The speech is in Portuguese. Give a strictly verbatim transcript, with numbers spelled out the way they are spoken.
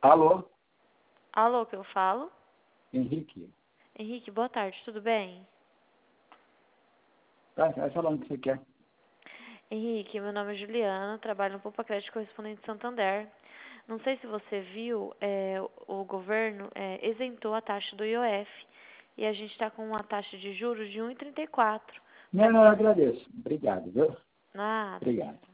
Alô, Alô, que eu falo? Henrique. Henrique, boa tarde, tudo bem? Vai, vai falando o que você quer. Henrique, meu nome é Juliana, trabalho no Poupa Crédito Correspondente Santander. Não sei se você viu, é, o governo é, isentou a taxa do I O F e a gente está com uma taxa de juros de um vírgula trinta e quatro. Não, não, eu agradeço. Obrigado, viu? Nada. Obrigado.